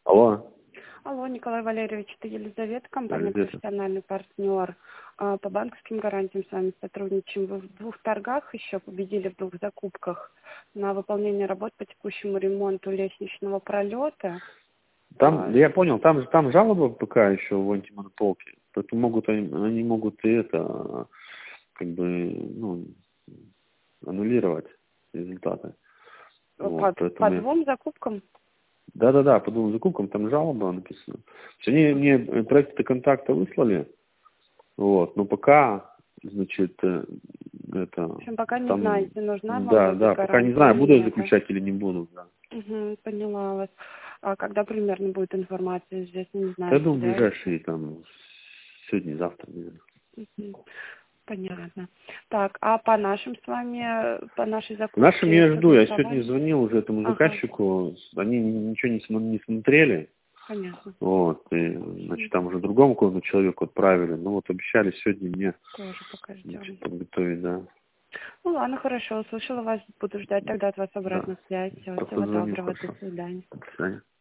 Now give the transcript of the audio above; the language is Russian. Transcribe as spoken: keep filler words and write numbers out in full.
Алло. Алло, Николай Валерьевич, это Елизавета, компания Елизавета. «Профессиональный партнер». А, По банковским гарантиям с вами сотрудничаем. Вы в двух торгах еще победили, в двух закупках на выполнение работ по текущему ремонту лестничного пролета. Там, А, я понял, там, там жалоба пока еще в антимонополке, поэтому могут они, они могут и это, как бы, ну, аннулировать результаты. По, Вот, по по поэтому я... двум закупкам? Да-да-да, по двум закупкам, там жалоба написана. То есть они мне проекты контакта выслали, вот, но пока, значит, э, это... В общем, пока не Там, знаете, нужна вам да, будет да, пока не гарантия знаю, или буду я нет. Да? заключать или не буду, да. Угу, поняла вас. А когда примерно будет информация известна, не Я знаю, думаю, свяжется? ближайшие там сегодня-завтра, наверное. Угу. Понятно. Так, а по нашим с вами, по нашей Нашим закупке я жду, я сегодня согласовали? звонил уже этому Ага, заказчику, они ничего не, см- не смотрели, понятно. вот, и, значит, там уже другому какому-то человеку отправили, ну вот обещали сегодня мне, Тоже пока ждем. значит, подготовить, да. Ну ладно, хорошо, услышала вас, буду ждать тогда от вас Да, обратную связь. Всего, просто всего звоню, доброго, до хорошо. свидания. До свидания.